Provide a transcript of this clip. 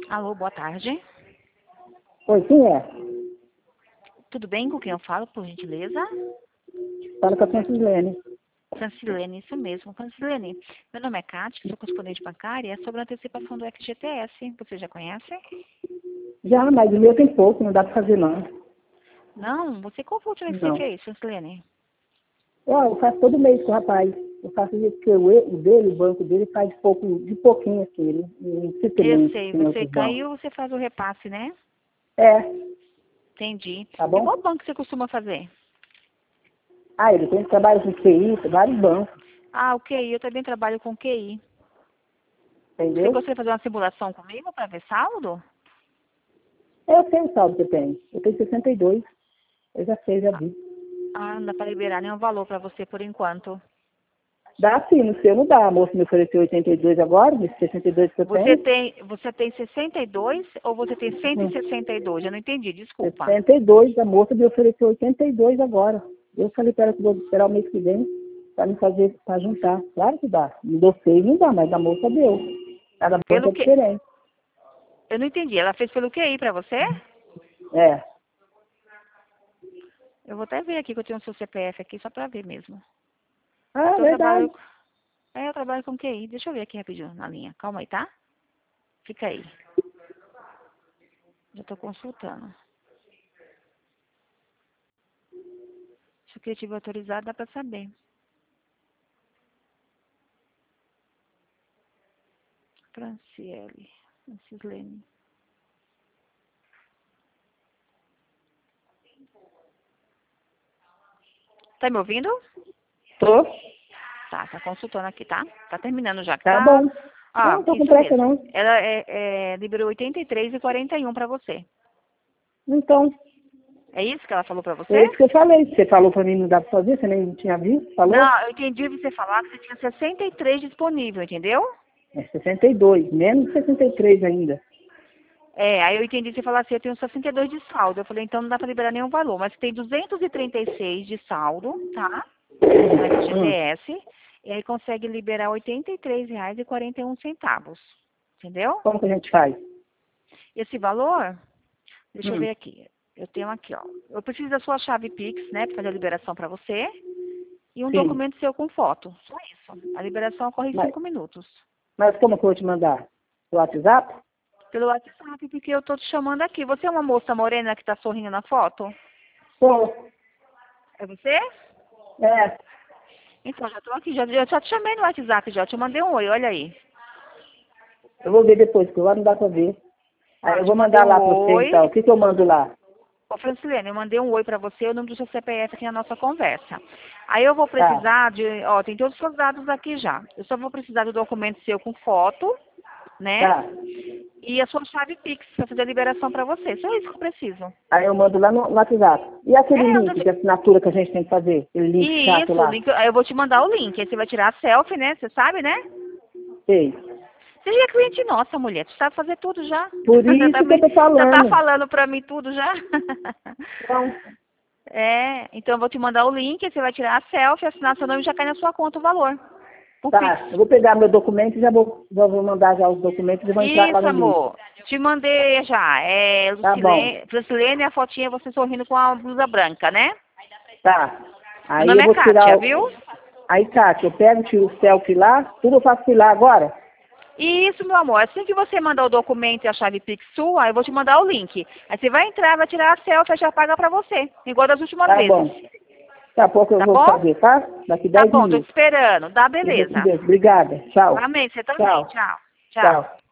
Alô, boa tarde. Oi, quem é? Tudo bem com quem eu falo, por gentileza? Fala com a Francilene. Francilene, isso mesmo. Francilene, meu nome é Cátia, sou correspondente bancária, é sobre a antecipação do FGTS. Você já conhece? Já, mas o meu tem pouco, não dá pra fazer não. Não? Você qual foi a última vez que você Não. fez, Francilene? Eu faço todo mês com o rapaz. Eu faço isso porque o dele, o banco dele faz de pouquinho assim, ele não fica Eu muito, sei, que nem você outros não. caiu, você faz o repasse, né? É, Entendi. tá E qual bom? banco você costuma fazer? Ah, ele tem trabalho com QI, vários bancos, Ah, o QI, eu também trabalho com QI. Você entendeu? gostaria de fazer uma simulação comigo para ver saldo? Eu sei o saldo que eu tenho. Eu tenho 62. Eu já sei, já vi. Ah, não dá para liberar nenhum valor para você por enquanto. Dá sim, no seu não dá. A moça me ofereceu 82 agora, esses 62 que eu tenho. Você tem 62 ou você tem Hum. 162? Eu não entendi, desculpa. 62, a moça me ofereceu 82 agora. Eu falei para ela que vou esperar o mês que vem para me fazer, para juntar. Claro que dá. Me deu 6, não dá, mas a moça deu. Cada banco Pelo é que? diferente. Eu não entendi. Ela fez pelo QI para você? É. Eu vou até ver aqui que eu tenho o seu CPF aqui só para ver mesmo. Ah, Então verdade. eu trabalho com QI. Deixa eu ver aqui rapidinho na linha. Calma aí, tá? Fica aí. Já estou consultando. Se o que tiver autorizado, dá para saber. Franciele. Francilene. Tá me ouvindo? Tô. Tá consultando aqui, tá? Tá terminando já. Tá bom. Ah, Não, tô com isso pressa mesmo. não. Ela liberou 83,41 para você. Então, É isso que ela falou para você? é isso que eu falei. Você falou para mim não dá para fazer, você nem tinha visto, falou? Não, eu entendi você falar que você tinha 63 disponível, entendeu? É 62, menos 63 ainda. É, aí eu entendi você falar assim, eu tenho 62 de saldo. Eu falei, então não dá para liberar nenhum valor, mas tem 236 de saldo, tá? No Hum. FGTS, e aí consegue liberar R$ 83,41, entendeu? Como que a gente faz? Esse valor, deixa eu Hum. ver aqui. Eu tenho aqui, ó. Eu preciso da sua chave Pix, né, para fazer a liberação para você. E um Sim. documento seu com foto. Só isso. A liberação ocorre em Mas, 5 minutos. mas como que eu vou te mandar? No WhatsApp? Pelo WhatsApp, porque eu tô te chamando aqui. Você é uma moça morena que tá sorrindo na foto? Tô. É você? É. Então, já tô aqui. Já te chamei no WhatsApp, já. Te mandei um oi, olha aí. Eu vou ver depois, porque lá não dá pra ver. Aí Ó, eu te vou mandei mandar um lá pra você oi. então. O que que eu mando lá? Ô, Francilene, eu mandei um oi pra você, o nome do seu CPF aqui na nossa conversa. Aí eu vou Tá. precisar ó, tem todos os seus dados aqui já. Eu só vou precisar do documento seu com foto, né? Tá. E a sua chave Pix para fazer a liberação para você. Só isso que eu preciso. Aí eu mando lá no WhatsApp. E aquele É, link de assinatura que a gente tem que fazer? Aquele link e chato isso, lá. aí eu vou te mandar o link. Aí você vai tirar a selfie, né? Você sabe, né? Sei. Você já é cliente nossa, mulher. Tu sabe fazer tudo já. Por isso que eu tô Já tá falando. falando pra mim tudo já. Então, É, então eu vou te mandar o link, aí você vai tirar a selfie, assinar seu nome e já cai na sua conta o valor. O Pix. tá. Eu vou pegar meu documento e já vou mandar já os documentos e vou entrar lá Isso, no link. amor. Te mandei já. É, Tá bom. Lucilene, a fotinha você sorrindo com a blusa branca, né? Tá. Meu Aí nome eu é vou tirar Kátia, o... viu? Aí, Tati, eu pego, tiro o selfie lá, tudo eu faço lá agora? Isso, meu amor. Assim que você mandar o documento e a chave Pix sua, eu vou te mandar o link. Aí você vai entrar, vai tirar a selfie e já paga pra você. Igual das últimas Tá vezes. bom. Daqui a pouco eu Tá vou bom? fazer, tá? Daqui Tá 10 bom, tô te minutos. esperando. Tá, Eu vou com beleza. Deus. Obrigada. Tchau. Amém, você também. Tchau. Tchau. Tchau. Tchau.